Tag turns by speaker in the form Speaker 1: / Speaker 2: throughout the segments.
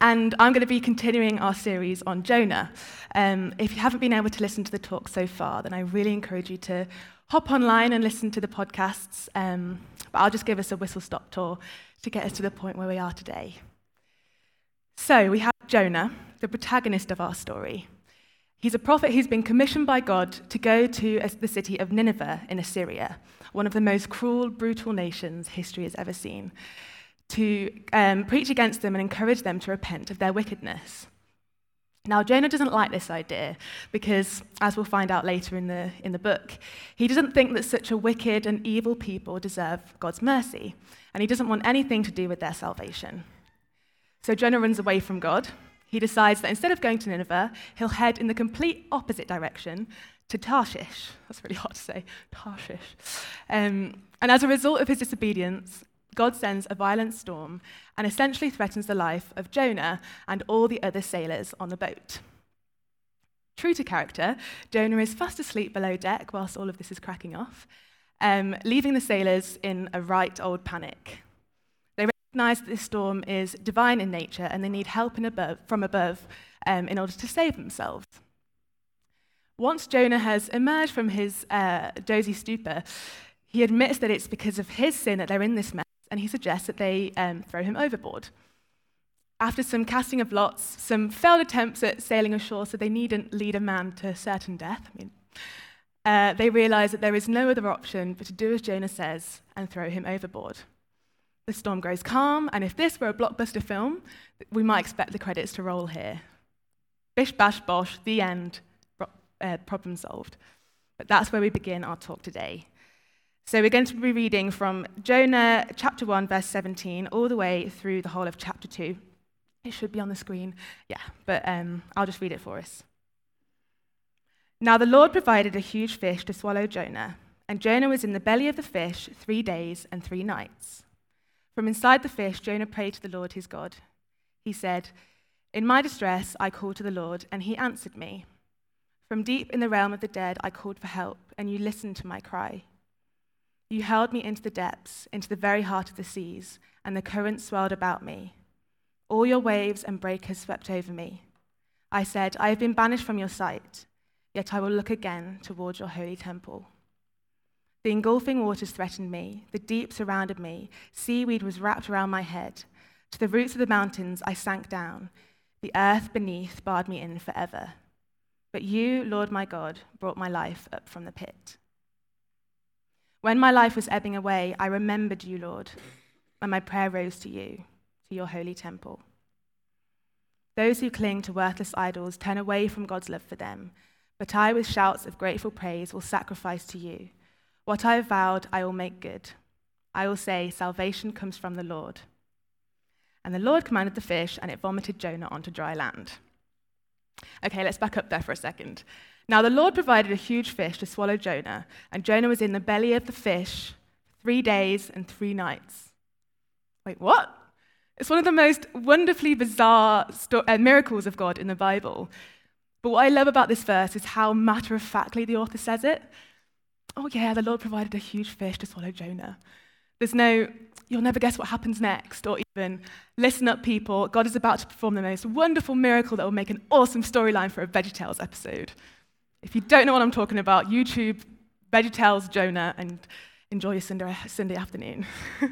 Speaker 1: And I'm going to be continuing our series on Jonah. If you haven't been able to listen to the talk so far, then I really encourage you to hop online and listen to the podcasts. But I'll just give us a whistle-stop tour to get us to the point where we are today. So we have Jonah, the protagonist of our story. He's a prophet who's been commissioned by God to go to the city of Nineveh in Assyria, one of the most cruel, brutal nations history has ever seen, to preach against them and encourage them to repent of their wickedness. Now, Jonah doesn't like this idea because, as we'll find out later in the book, he doesn't think that such a wicked and evil people deserve God's mercy, and he doesn't want anything to do with their salvation. So Jonah runs away from God. He decides that instead of going to Nineveh, he'll head in the complete opposite direction to Tarshish. That's really hard to say, Tarshish. And as a result of his disobedience, God sends a violent storm and essentially threatens the life of Jonah and all the other sailors on the boat. True to character, Jonah is fast asleep below deck whilst all of this is cracking off, leaving the sailors in a right old panic. They recognize that this storm is divine in nature and they need help from above in order to save themselves. Once Jonah has emerged from his dozy stupor, he admits that it's because of his sin that they're in this mess, and he suggests that they throw him overboard. After some casting of lots, some failed attempts at sailing ashore so they needn't lead a man to certain death, they realize that there is no other option but to do as Jonah says and throw him overboard. The storm grows calm, and if this were a blockbuster film, we might expect the credits to roll here. Bish, bash, bosh, the end, problem solved. But that's where we begin our talk today. So we're going to be reading from Jonah chapter 1, verse 17, all the way through the whole of chapter 2. It should be on the screen, but I'll just read it for us. Now the Lord provided a huge fish to swallow Jonah, and Jonah was in the belly of the fish 3 days and 3 nights. From inside the fish, Jonah prayed to the Lord his God. He said, "In my distress I called to the Lord, and he answered me. From deep in the realm of the dead I called for help, and you listened to my cry. You hurled me into the depths, into the very heart of the seas, and the currents swirled about me. All your waves and breakers swept over me. I said, I have been banished from your sight, yet I will look again towards your holy temple. The engulfing waters threatened me, the deep surrounded me, seaweed was wrapped around my head. To the roots of the mountains I sank down, the earth beneath barred me in forever. But you, Lord my God, brought my life up from the pit. When my life was ebbing away, I remembered you, Lord, and my prayer rose to you, to your holy temple. Those who cling to worthless idols turn away from God's love for them, but I, with shouts of grateful praise, will sacrifice to you. What I have vowed, I will make good. I will say, salvation comes from the Lord. And the Lord commanded the fish, and it vomited Jonah onto dry land." Okay, let's back up there for a second. Now the Lord provided a huge fish to swallow Jonah, and Jonah was in the belly of the fish 3 days and 3 nights. Wait, what? It's one of the most wonderfully bizarre miracles of God in the Bible. But what I love about this verse is how matter-of-factly the author says it. Oh yeah, the Lord provided a huge fish to swallow Jonah. There's no, you'll never guess what happens next, or even, listen up people, God is about to perform the most wonderful miracle that will make an awesome storyline for a VeggieTales episode. If you don't know what I'm talking about, YouTube VeggieTales Jonah and enjoy your Sunday afternoon.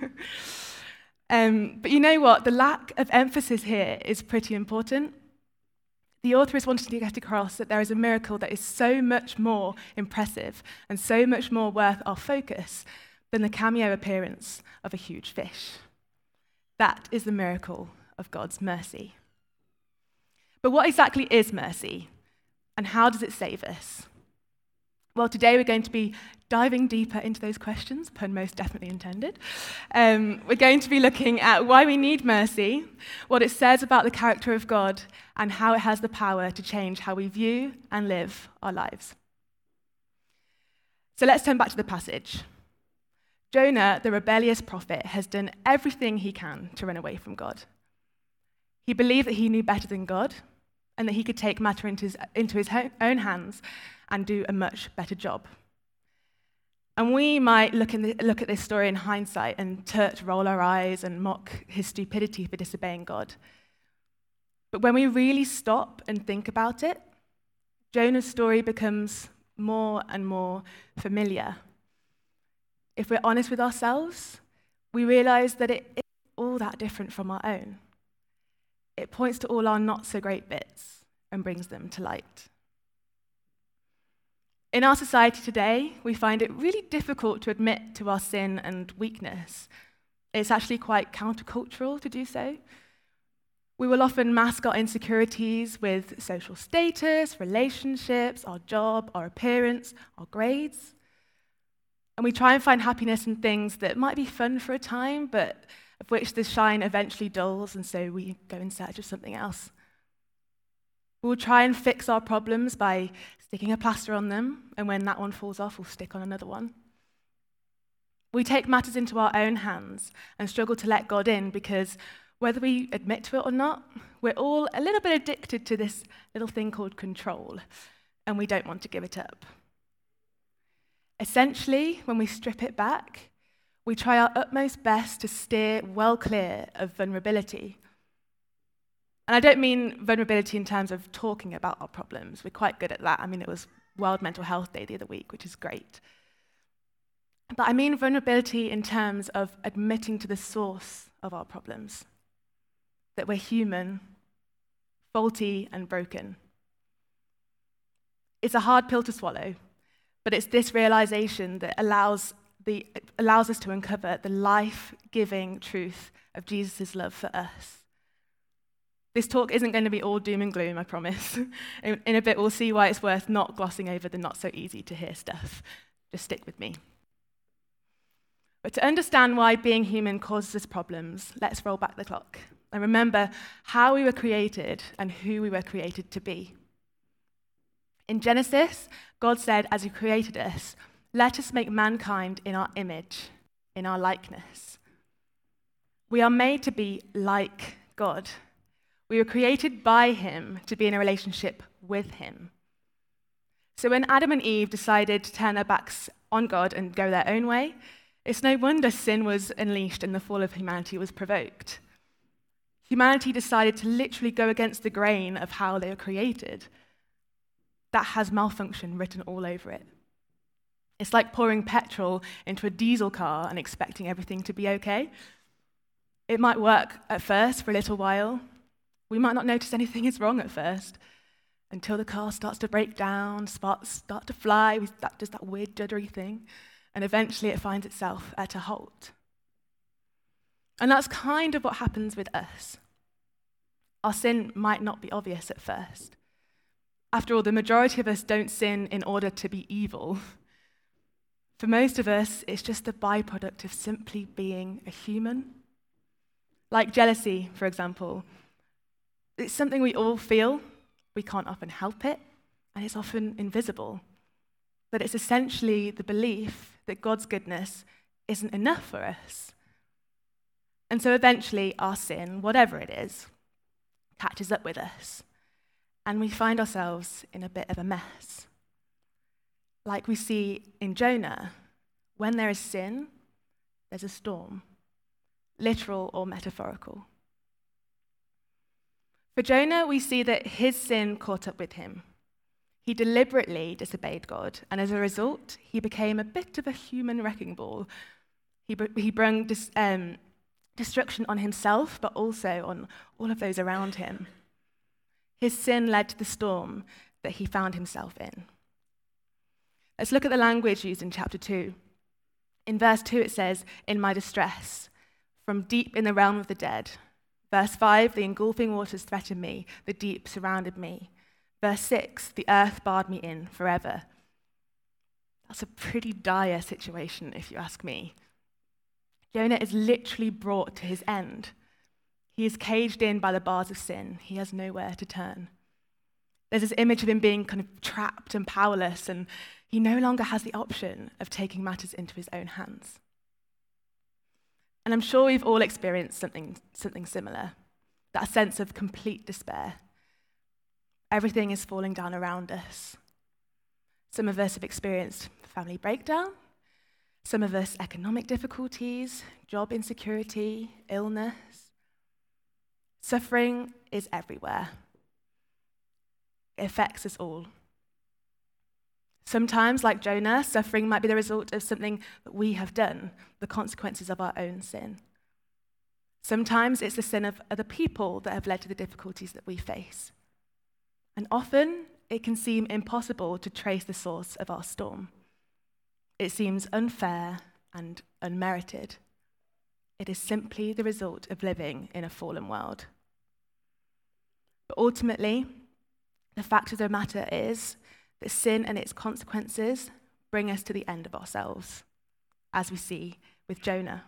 Speaker 1: But you know what? The lack of emphasis here is pretty important. The author is wanting to get across that there is a miracle that is so much more impressive and so much more worth our focus than the cameo appearance of a huge fish. That is the miracle of God's mercy. But what exactly is mercy, and how does it save us? Well, today we're going to be diving deeper into those questions, pun most definitely intended. We're going to be looking at why we need mercy, what it says about the character of God, and how it has the power to change how we view and live our lives. So let's turn back to the passage. Jonah, the rebellious prophet, has done everything he can to run away from God. He believed that he knew better than God, and that he could take matter into his own hands and do a much better job. And we might look at this story in hindsight and roll our eyes and mock his stupidity for disobeying God. But when we really stop and think about it, Jonah's story becomes more and more familiar. If we're honest with ourselves, we realize that it isn't all that different from our own. It points to all our not so great bits and brings them to light. In our society today, we find it really difficult to admit to our sin and weakness. It's actually quite countercultural to do so. We will often mask our insecurities with social status, relationships, our job, our appearance, our grades. And we try and find happiness in things that might be fun for a time, but of which the shine eventually dulls, and so we go in search of something else. We'll try and fix our problems by sticking a plaster on them, and when that one falls off, we'll stick on another one. We take matters into our own hands and struggle to let God in because whether we admit to it or not, we're all a little bit addicted to this little thing called control, and we don't want to give it up. Essentially, when we strip it back, we try our utmost best to steer well clear of vulnerability. And I don't mean vulnerability in terms of talking about our problems. We're quite good at that. I mean, it was World Mental Health Day the other week, which is great. But I mean vulnerability in terms of admitting to the source of our problems, that we're human, faulty, and broken. It's a hard pill to swallow, but it's this realization that allows us to uncover the life-giving truth of Jesus' love for us. This talk isn't going to be all doom and gloom, I promise. In a bit, we'll see why it's worth not glossing over the not-so-easy-to-hear stuff. Just stick with me. But to understand why being human causes us problems, let's roll back the clock and remember how we were created and who we were created to be. In Genesis, God said, as he created us, let us make mankind in our image, in our likeness. We are made to be like God. We were created by him to be in a relationship with him. So when Adam and Eve decided to turn their backs on God and go their own way, it's no wonder sin was unleashed and the fall of humanity was provoked. Humanity decided to literally go against the grain of how they were created. That has malfunction written all over it. It's like pouring petrol into a diesel car and expecting everything to be okay. It might work at first for a little while. We might not notice anything is wrong at first until the car starts to break down, sparks start to fly, that does that weird juddery thing, and eventually it finds itself at a halt. And that's kind of what happens with us. Our sin might not be obvious at first. After all, the majority of us don't sin in order to be evil. For most of us, it's just the byproduct of simply being a human. Like jealousy, for example. It's something we all feel. We can't often help it, and it's often invisible. But it's essentially the belief that God's goodness isn't enough for us. And so eventually our sin, whatever it is, catches up with us, and we find ourselves in a bit of a mess. Like we see in Jonah, when there is sin, there's a storm, literal or metaphorical. For Jonah, we see that his sin caught up with him. He deliberately disobeyed God, and as a result, he became a bit of a human wrecking ball. He brought destruction on himself, but also on all of those around him. His sin led to the storm that he found himself in. Let's look at the language used in chapter 2. In verse 2 it says, "In my distress, from deep in the realm of the dead." Verse 5, "The engulfing waters threatened me, the deep surrounded me." Verse 6, "The earth barred me in forever." That's a pretty dire situation, if you ask me. Jonah is literally brought to his end. He is caged in by the bars of sin. He has nowhere to turn. There's this image of him being kind of trapped and powerless, and he no longer has the option of taking matters into his own hands. And I'm sure we've all experienced something similar, that sense of complete despair. Everything is falling down around us. Some of us have experienced family breakdown. Some of us economic difficulties, job insecurity, illness. Suffering is everywhere. It affects us all. Sometimes, like Jonah, suffering might be the result of something that we have done, the consequences of our own sin. Sometimes it's the sin of other people that have led to the difficulties that we face. And often it can seem impossible to trace the source of our storm. It seems unfair and unmerited. It is simply the result of living in a fallen world. But ultimately, the fact of the matter is that sin and its consequences bring us to the end of ourselves, as we see with Jonah.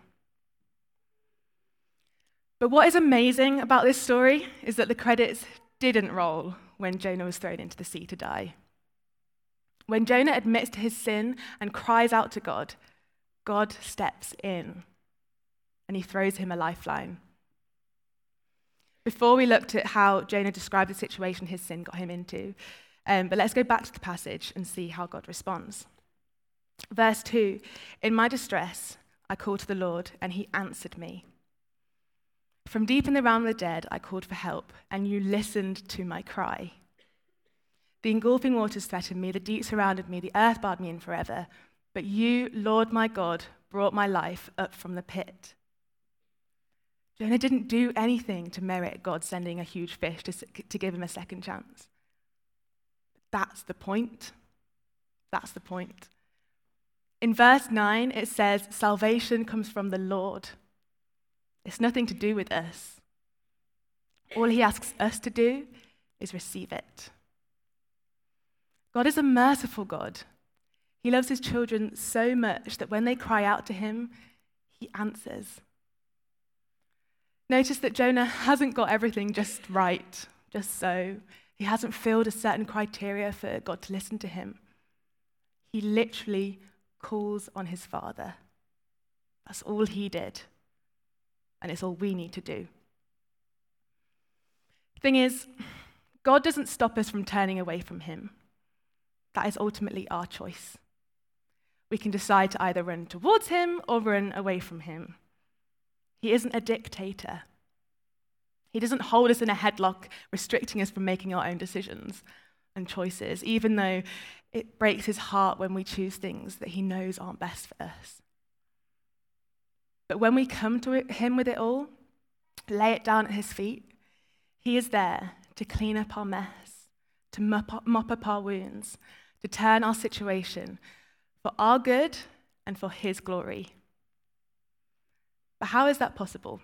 Speaker 1: But what is amazing about this story is that the credits didn't roll when Jonah was thrown into the sea to die. When Jonah admits to his sin and cries out to God, God steps in and he throws him a lifeline. Before we looked at how Jonah described the situation his sin got him into, but let's go back to the passage and see how God responds. Verse 2, "In my distress, I called to the Lord, and he answered me. From deep in the realm of the dead, I called for help, and you listened to my cry. The engulfing waters threatened me, the deep surrounded me, the earth barred me in forever. But you, Lord my God, brought my life up from the pit." Jonah didn't do anything to merit God sending a huge fish to give him a second chance. That's the point. That's the point. In verse 9, it says, salvation comes from the Lord. It's nothing to do with us. All he asks us to do is receive it. God is a merciful God. He loves his children so much that when they cry out to him, he answers. Notice that Jonah hasn't got everything just right, just so. He hasn't filled a certain criteria for God to listen to him. He literally calls on his Father. That's all he did. And it's all we need to do. The thing is, God doesn't stop us from turning away from him. That is ultimately our choice. We can decide to either run towards him or run away from him. He isn't a dictator. He doesn't hold us in a headlock, restricting us from making our own decisions and choices, even though it breaks his heart when we choose things that he knows aren't best for us. But when we come to him with it all, lay it down at his feet, he is there to clean up our mess, to mop up our wounds, to turn our situation for our good and for his glory. But how is that possible?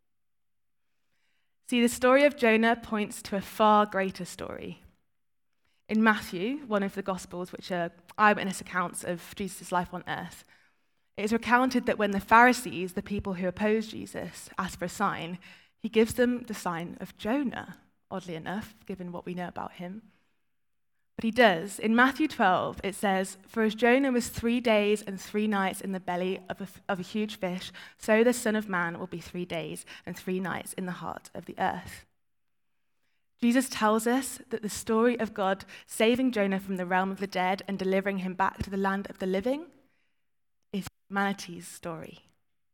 Speaker 1: See, the story of Jonah points to a far greater story. In Matthew, one of the Gospels, which are eyewitness accounts of Jesus' life on earth, it is recounted that when the Pharisees, the people who opposed Jesus, asked for a sign, he gives them the sign of Jonah, oddly enough, given what we know about him. But he does. In Matthew 12, it says, "For as Jonah was 3 days and 3 nights in the belly of a huge fish, so the Son of Man will be 3 days and 3 nights in the heart of the earth." Jesus tells us that the story of God saving Jonah from the realm of the dead and delivering him back to the land of the living is humanity's story.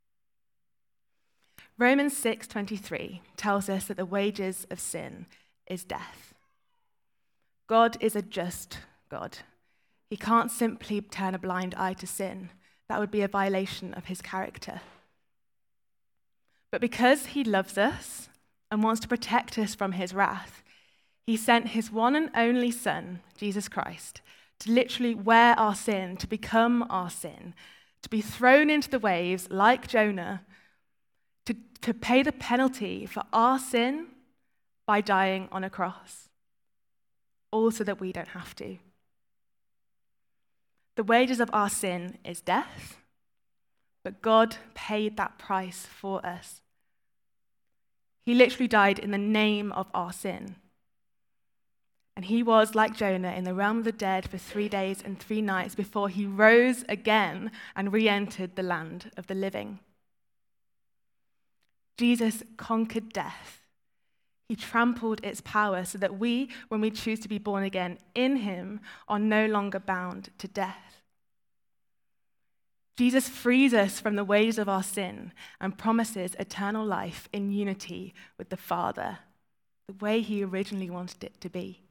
Speaker 1: Romans 6:23 tells us that the wages of sin is death. God is a just God. He can't simply turn a blind eye to sin. That would be a violation of his character. But because he loves us and wants to protect us from his wrath, he sent his one and only Son, Jesus Christ, to literally wear our sin, to become our sin, to be thrown into the waves like Jonah, to pay the penalty for our sin by dying on a cross. All so that we don't have to. The wages of our sin is death, but God paid that price for us. He literally died in the name of our sin. And he was, like Jonah, in the realm of the dead for 3 days and 3 nights before he rose again and re-entered the land of the living. Jesus conquered death. He trampled its power so that we, when we choose to be born again in him, are no longer bound to death. Jesus frees us from the wages of our sin and promises eternal life in unity with the Father, the way he originally wanted it to be.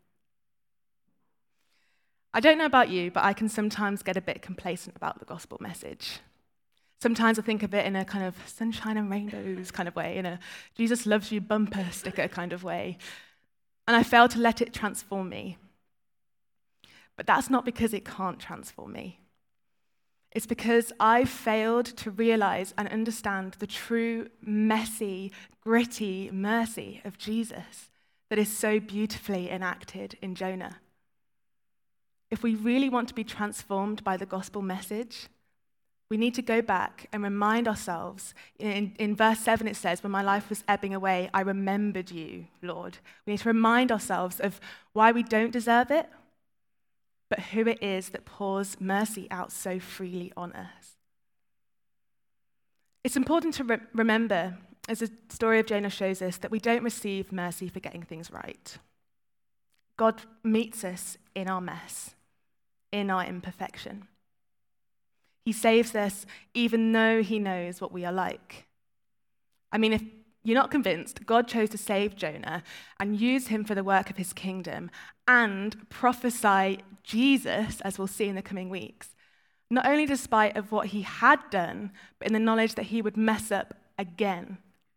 Speaker 1: I don't know about you, but I can sometimes get a bit complacent about the gospel message. Sometimes I think of it in a kind of sunshine and rainbows kind of way, in a Jesus loves you bumper sticker kind of way. And I fail to let it transform me. But that's not because it can't transform me. It's because I've failed to realize and understand the true, messy, gritty mercy of Jesus that is so beautifully enacted in Jonah. If we really want to be transformed by the gospel message, we need to go back and remind ourselves. In verse 7 it says, when my life was ebbing away, I remembered you, Lord. We need to remind ourselves of why we don't deserve it, but who it is that pours mercy out so freely on us. It's important to remember, as the story of Jonah shows us, that we don't receive mercy for getting things right. God meets us in our mess, in our imperfection. He saves us even though he knows what we are like. I mean, if you're not convinced, God chose to save Jonah and use him for the work of his kingdom and prophesy Jesus, as we'll see in the coming weeks, not only despite of what he had done, but in the knowledge that he would mess up again.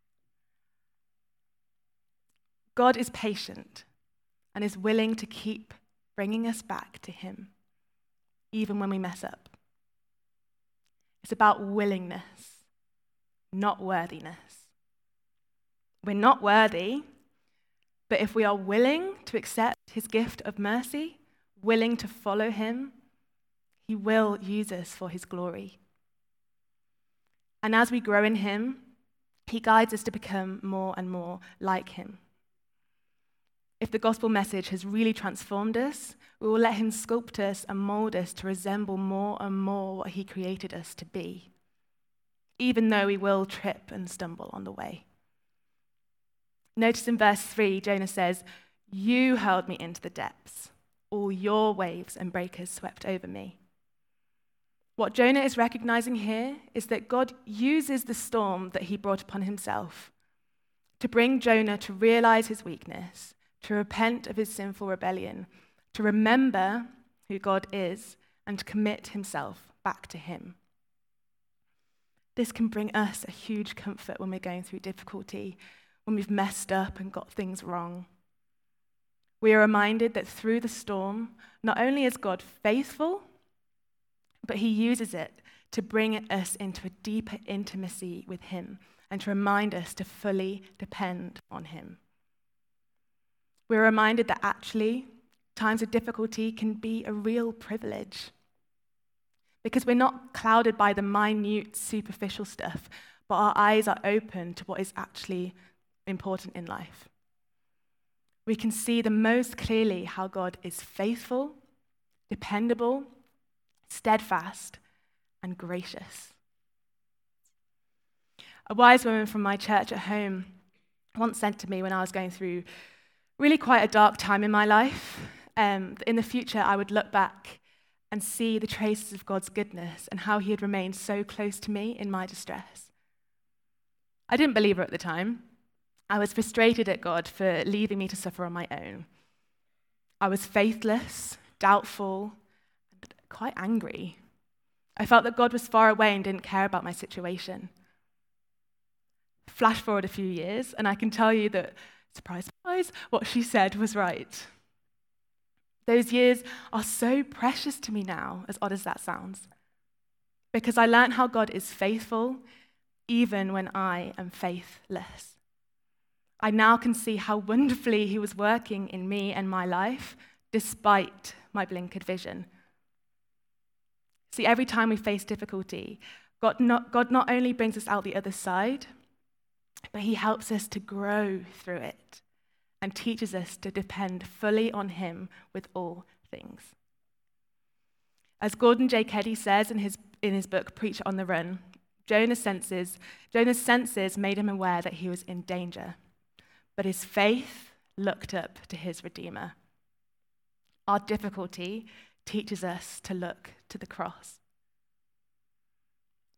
Speaker 1: God is patient and is willing to keep bringing us back to him, even when we mess up. It's about willingness, not worthiness. We're not worthy, but if we are willing to accept his gift of mercy, willing to follow him, he will use us for his glory. And as we grow in him, he guides us to become more and more like him. If the gospel message has really transformed us, we will let him sculpt us and mold us to resemble more and more what he created us to be, even though we will trip and stumble on the way. Notice in verse 3, Jonah says, "You hurled me into the depths. All your waves and breakers swept over me." What Jonah is recognizing here is that God uses the storm that he brought upon himself to bring Jonah to realize his weakness, to repent of his sinful rebellion, to remember who God is, and to commit himself back to him. This can bring us a huge comfort when we're going through difficulty, when we've messed up and got things wrong. We are reminded that through the storm, not only is God faithful, but he uses it to bring us into a deeper intimacy with him and to remind us to fully depend on him. We're reminded that actually, times of difficulty can be a real privilege because we're not clouded by the minute, superficial stuff, but our eyes are open to what is actually important in life. We can see the most clearly how God is faithful, dependable, steadfast, and gracious. A wise woman from my church at home once said to me when I was going through really quite a dark time in my life, in the future I would look back and see the traces of God's goodness and how he had remained so close to me in my distress. I didn't believe her at the time. I was frustrated at God for leaving me to suffer on my own. I was faithless, doubtful, and quite angry. I felt that God was far away and didn't care about my situation. Flash forward a few years, and I can tell you that, surprise, surprise, what she said was right. Those years are so precious to me now, as odd as that sounds, because I learned how God is faithful even when I am faithless. I now can see how wonderfully he was working in me and my life, despite my blinkered vision. See, every time we face difficulty, God not only brings us out the other side, but he helps us to grow through it and teaches us to depend fully on him with all things. As Gordon J. Keddy says in his book, Preacher on the Run, Jonah's senses made him aware that he was in danger, but his faith looked up to his Redeemer. Our difficulty teaches us to look to the cross.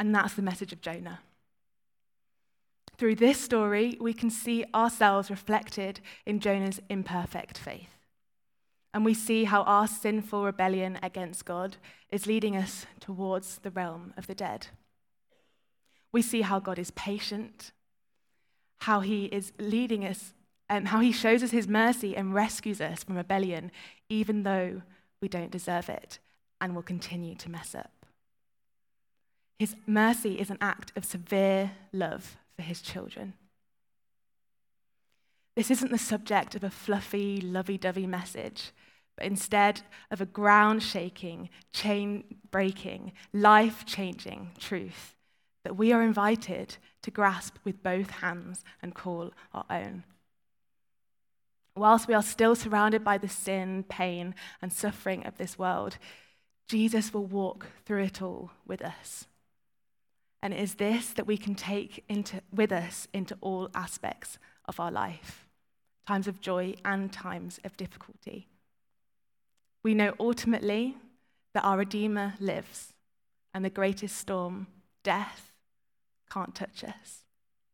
Speaker 1: And that's the message of Jonah. Through this story, we can see ourselves reflected in Jonah's imperfect faith. And we see how our sinful rebellion against God is leading us towards the realm of the dead. We see how God is patient, how he is leading us, and how he shows us his mercy and rescues us from rebellion, even though we don't deserve it and will continue to mess up. His mercy is an act of severe love for his children. This isn't the subject of a fluffy, lovey-dovey message, but instead of a ground-shaking, chain-breaking, life-changing truth that we are invited to grasp with both hands and call our own. Whilst we are still surrounded by the sin, pain, and suffering of this world, Jesus will walk through it all with us. And it is this that we can take with us into all aspects of our life, times of joy and times of difficulty. We know ultimately that our Redeemer lives, and the greatest storm, death, can't touch us.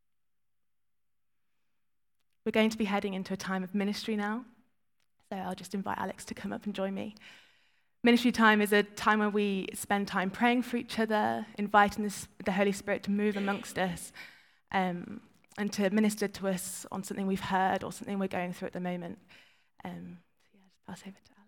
Speaker 1: We're going to be heading into a time of ministry now, so I'll just invite Alex to come up and join me. Ministry time is a time where we spend time praying for each other, inviting the Holy Spirit to move amongst us, and to minister to us on something we've heard or something we're going through at the moment. Just pass over to